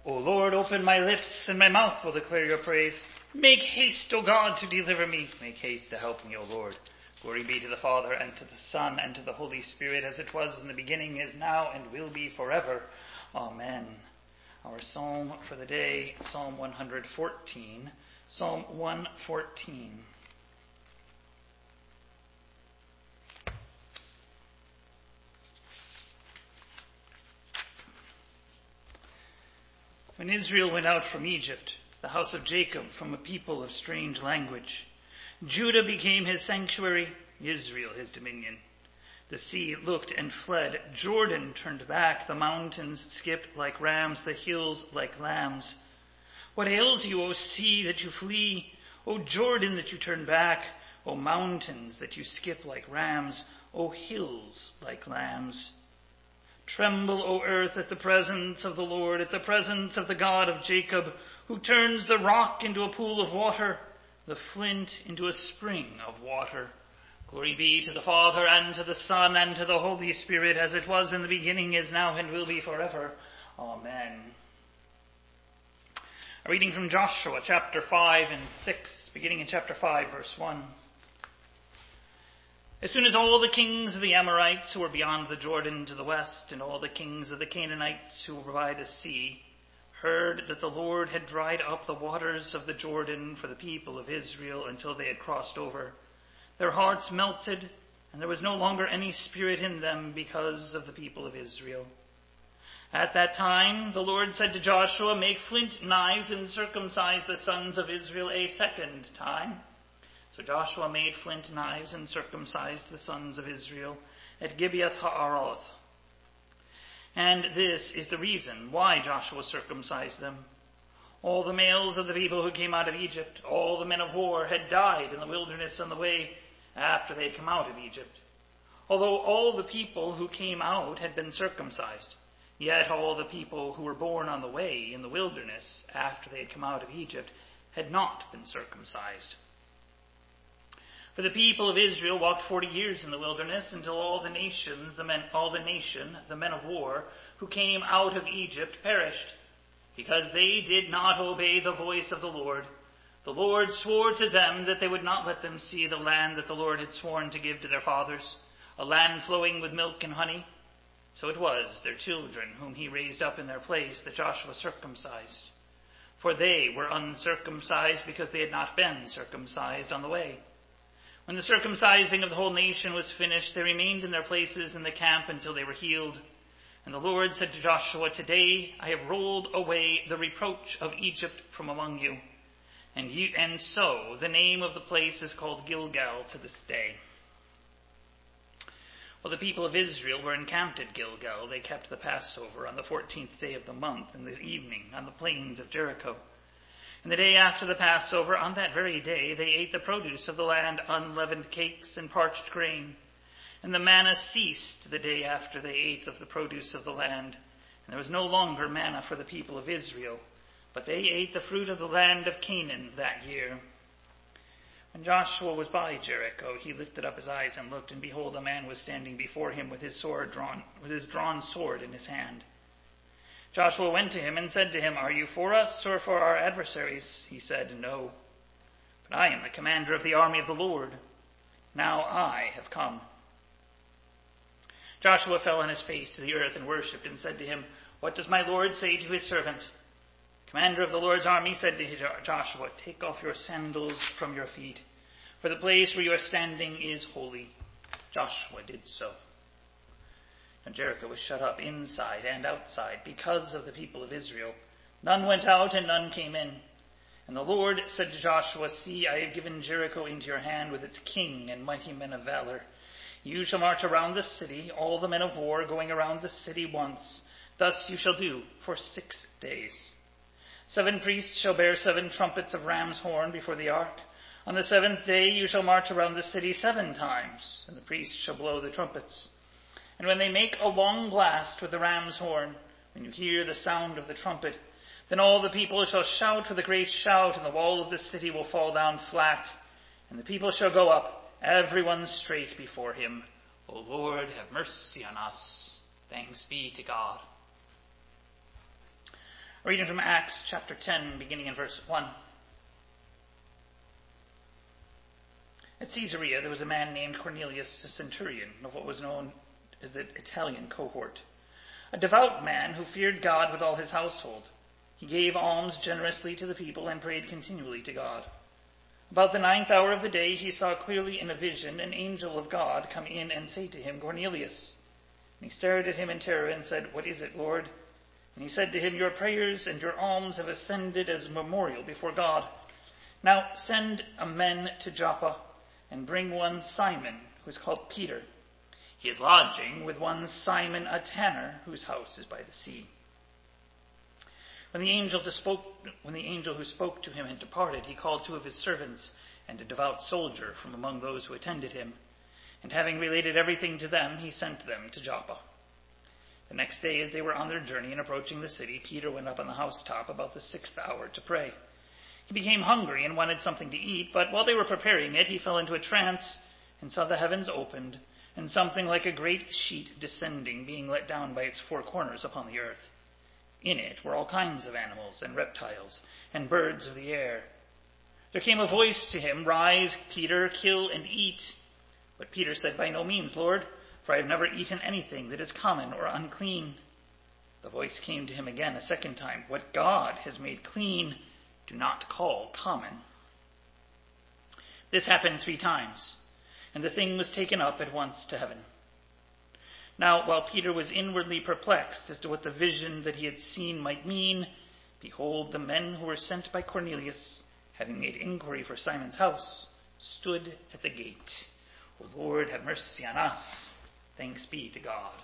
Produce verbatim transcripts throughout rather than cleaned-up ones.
O Lord, open my lips, and my mouth will declare your praise. Make haste, O God, to deliver me. Make haste to help me, O Lord. Glory be to the Father, and to the Son, and to the Holy Spirit, as it was in the beginning, is now, and will be forever. Amen. Our psalm for the day, Psalm one fourteen. Psalm one fourteen. When Israel went out from Egypt, the house of Jacob from a people of strange language, Judah became his sanctuary, Israel his dominion. The sea looked and fled, Jordan turned back, the mountains skipped like rams, the hills like lambs. What ails you, O sea, that you flee? O Jordan, that you turn back? O mountains, that you skip like rams? O hills like lambs? Tremble, O earth, at the presence of the Lord, at the presence of the God of Jacob, who turns the rock into a pool of water, the flint into a spring of water. Glory be to the Father, and to the Son, and to the Holy Spirit, as it was in the beginning, is now, and will be forever. Amen. A reading from Joshua chapter five and six, beginning in chapter five, verse one. As soon as all the kings of the Amorites who were beyond the Jordan to the west, and all the kings of the Canaanites who were by the sea, heard that the Lord had dried up the waters of the Jordan for the people of Israel until they had crossed over, their hearts melted, and there was no longer any spirit in them because of the people of Israel. At that time the Lord said to Joshua, "Make flint knives and circumcise the sons of Israel a second time." So Joshua made flint knives and circumcised the sons of Israel at Gibeath Haaroth. And this is the reason why Joshua circumcised them. All the males of the people who came out of Egypt, all the men of war, had died in the wilderness on the way after they had come out of Egypt. Although all the people who came out had been circumcised, yet all the people who were born on the way in the wilderness after they had come out of Egypt had not been circumcised. For the people of Israel walked forty years in the wilderness until all the nations, the men, all the nation, the men of war, who came out of Egypt perished, because they did not obey the voice of the Lord. The Lord swore to them that they would not let them see the land that the Lord had sworn to give to their fathers, a land flowing with milk and honey. So it was their children whom he raised up in their place that Joshua circumcised. For they were uncircumcised because they had not been circumcised on the way. When the circumcising of the whole nation was finished, they remained in their places in the camp until they were healed. And the Lord said to Joshua, "Today I have rolled away the reproach of Egypt from among you." And, you, and so the name of the place is called Gilgal to this day. While the people of Israel were encamped at Gilgal, they kept the Passover on the fourteenth day of the month in the evening on the plains of Jericho. And the day after the Passover, on that very day, they ate the produce of the land, unleavened cakes and parched grain. And the manna ceased the day after they ate of the produce of the land. And there was no longer manna for the people of Israel, but they ate the fruit of the land of Canaan that year. When Joshua was by Jericho, he lifted up his eyes and looked, and behold, a man was standing before him with his sword drawn, with his drawn sword in his hand. Joshua went to him and said to him, "Are you for us or for our adversaries?" He said, "No, but I am the commander of the army of the Lord. Now I have come." Joshua fell on his face to the earth and worshipped and said to him, "What does my Lord say to his servant?" The commander of the Lord's army said to Joshua, "Take off your sandals from your feet, for the place where you are standing is holy." Joshua did so. And Jericho was shut up inside and outside because of the people of Israel. None went out and none came in. And the Lord said to Joshua, "See, I have given Jericho into your hand with its king and mighty men of valor. You shall march around the city, all the men of war going around the city once. Thus you shall do for six days. Seven priests shall bear seven trumpets of ram's horn before the ark. On the seventh day you shall march around the city seven times, and the priests shall blow the trumpets. And when they make a long blast with the ram's horn, when you hear the sound of the trumpet, then all the people shall shout with a great shout, and the wall of the city will fall down flat, and the people shall go up, everyone straight before him. O Lord, have mercy on us. Thanks be to God." Reading from Acts chapter ten, beginning in verse one. At Caesarea there was a man named Cornelius, a centurion of what was known as the Italian cohort, a devout man who feared God with all his household. He gave alms generously to the people and prayed continually to God. About the ninth hour of the day he saw clearly in a vision an angel of God come in and say to him, "Cornelius." And he stared at him in terror and said, "What is it, Lord?" And he said to him, "Your prayers and your alms have ascended as a memorial before God. Now send a men to Joppa and bring one Simon, who is called Peter. He is lodging with one Simon, a tanner, whose house is by the sea." When the angel, spoke, when the angel who spoke to him had departed, he called two of his servants and a devout soldier from among those who attended him. And having related everything to them, he sent them to Joppa. The next day, as they were on their journey and approaching the city, Peter went up on the housetop about the sixth hour to pray. He became hungry and wanted something to eat, but while they were preparing it, he fell into a trance and saw the heavens opened and something like a great sheet descending, being let down by its four corners upon the earth. In it were all kinds of animals and reptiles and birds of the air. There came a voice to him, "Rise, Peter, kill and eat." But Peter said, "By no means, Lord, for I have never eaten anything that is common or unclean." The voice came to him again a second time, "What God has made clean, do not call common." This happened three times, and the thing was taken up at once to heaven. Now, while Peter was inwardly perplexed as to what the vision that he had seen might mean, behold, the men who were sent by Cornelius, having made inquiry for Simon's house, stood at the gate. O Lord, have mercy on us. Thanks be to God.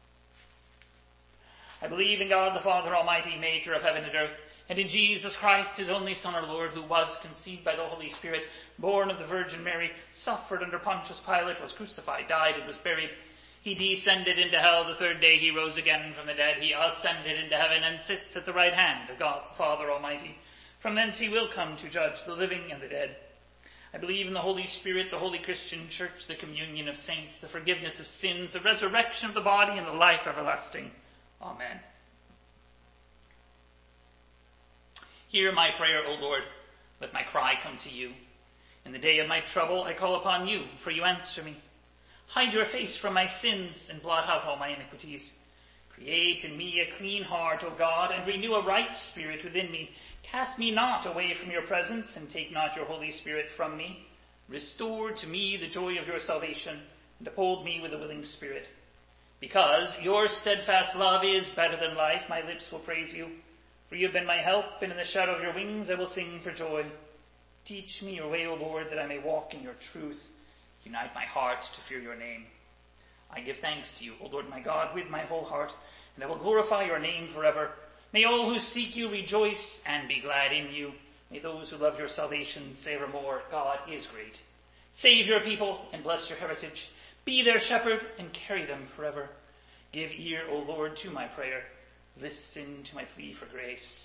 I believe in God the Father Almighty, maker of heaven and earth, and in Jesus Christ, his only Son, our Lord, who was conceived by the Holy Spirit, born of the Virgin Mary, suffered under Pontius Pilate, was crucified, died, and was buried. He descended into hell. The third day he rose again from the dead. He ascended into heaven and sits at the right hand of God the Father Almighty. From thence he will come to judge the living and the dead. I believe in the Holy Spirit, the holy Christian church, the communion of saints, the forgiveness of sins, the resurrection of the body, and the life everlasting. Amen. Hear my prayer, O Lord. Let my cry come to you. In the day of my trouble I call upon you, for you answer me. Hide your face from my sins and blot out all my iniquities. Create in me a clean heart, O God, and renew a right spirit within me. Cast me not away from your presence, and take not your Holy Spirit from me. Restore to me the joy of your salvation, and uphold me with a willing spirit. Because your steadfast love is better than life, my lips will praise you. For you have been my help, and in the shadow of your wings I will sing for joy. Teach me your way, O Lord, that I may walk in your truth. Unite my heart to fear your name. I give thanks to you, O Lord my God, with my whole heart, and I will glorify your name forever. May all who seek you rejoice and be glad in you. May those who love your salvation say evermore, God is great. Save your people and bless your heritage. Be their shepherd and carry them forever. Give ear, O Lord, to my prayer. Listen to my plea for grace.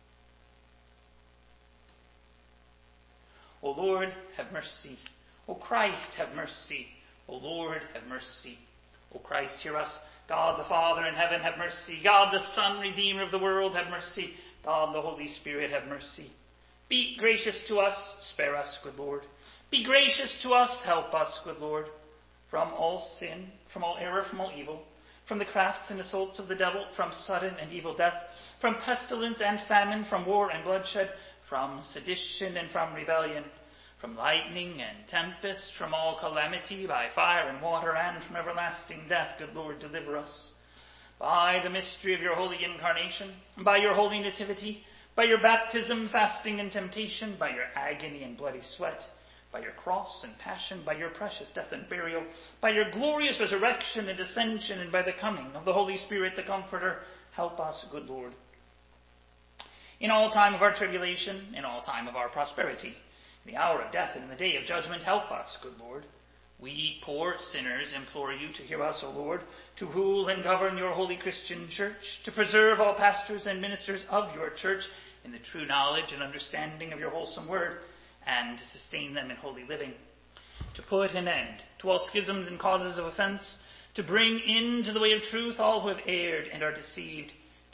O Lord, have mercy. O Christ, have mercy. O Lord, have mercy. O Christ, hear us. God the Father in heaven, have mercy. God the Son, Redeemer of the world, have mercy. God the Holy Spirit, have mercy. Be gracious to us, spare us, good Lord. Be gracious to us, help us, good Lord. From all sin, from all error, from all evil, from the crafts and assaults of the devil, from sudden and evil death, from pestilence and famine, from war and bloodshed, from sedition and from rebellion, from lightning and tempest, from all calamity, by fire and water, and from everlasting death, good Lord, deliver us. By the mystery of your holy incarnation, by your holy nativity, by your baptism, fasting, and temptation, by your agony and bloody sweat, by your cross and passion, by your precious death and burial, by your glorious resurrection and ascension, and by the coming of the Holy Spirit, the Comforter, help us, good Lord. In all time of our tribulation, in all time of our prosperity, in the hour of death and in the day of judgment, help us, good Lord. We poor sinners implore you to hear us, O Lord, to rule and govern your holy Christian church, to preserve all pastors and ministers of your church in the true knowledge and understanding of your wholesome word, and to sustain them in holy living, to put an end to all schisms and causes of offense, to bring into the way of truth all who have erred and are deceived,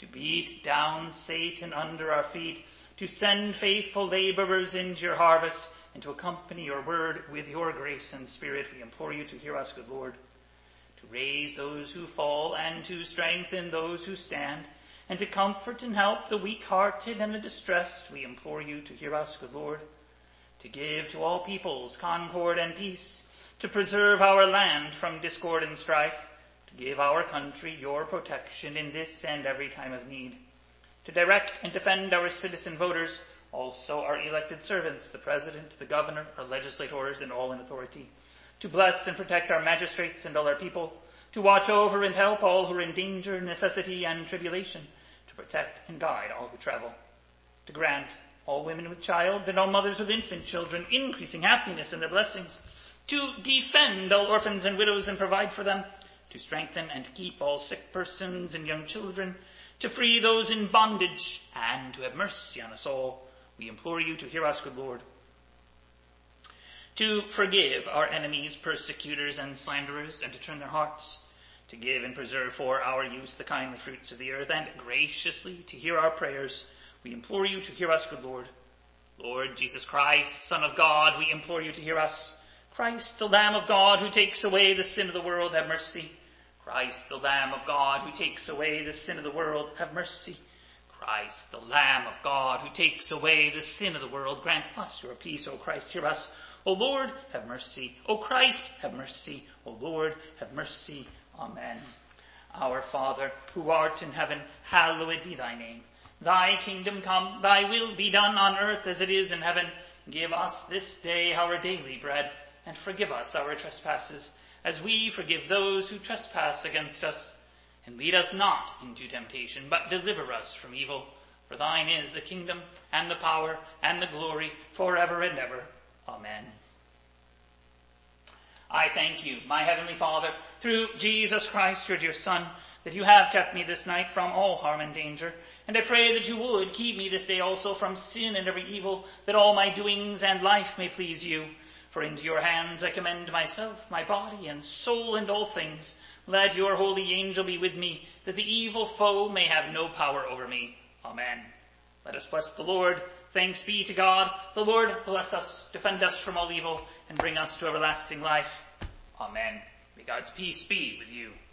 to beat down Satan under our feet, to send faithful laborers into your harvest, and to accompany your word with your grace and spirit. We implore you to hear us, good Lord, to raise those who fall and to strengthen those who stand, and to comfort and help the weak-hearted and the distressed. We implore you to hear us, good Lord, to give to all peoples concord and peace, to preserve our land from discord and strife, to give our country your protection in this and every time of need, to direct and defend our citizen voters, also our elected servants, the President, the Governor, our legislators, and all in authority, to bless and protect our magistrates and all our people, to watch over and help all who are in danger, necessity, and tribulation, to protect and guide all who travel, to grant all women with child and all mothers with infant children increasing happiness and their blessings, to defend all orphans and widows and provide for them, to strengthen and keep all sick persons and young children, to free those in bondage, and to have mercy on us all. We implore you to hear us, good Lord, to forgive our enemies, persecutors, and slanderers, and to turn their hearts, to give and preserve for our use the kindly fruits of the earth, and graciously to hear our prayers. We implore you to hear us, good Lord. Lord Jesus Christ, Son of God, we implore you to hear us. Christ, the Lamb of God, who takes away the sin of the world, have mercy. Christ, the Lamb of God, who takes away the sin of the world, have mercy. Christ, the Lamb of God, who takes away the sin of the world, grant us your peace. O Christ, hear us. O Lord, have mercy. O Christ, have mercy. O Lord, have mercy. Amen. Our Father, who art in heaven, hallowed be thy name. Thy kingdom come, thy will be done on earth as it is in heaven. Give us this day our daily bread, and forgive us our trespasses, as we forgive those who trespass against us. And lead us not into temptation, but deliver us from evil. For thine is the kingdom, and the power, and the glory, forever and ever. Amen. I thank you, my heavenly Father, through Jesus Christ, your dear Son, that you have kept me this night from all harm and danger. And I pray that you would keep me this day also from sin and every evil, that all my doings and life may please you. For into your hands I commend myself, my body and soul, and all things. Let your holy angel be with me, that the evil foe may have no power over me. Amen. Let us bless the Lord. Thanks be to God. The Lord bless us, defend us from all evil, and bring us to everlasting life. Amen. May God's peace be with you.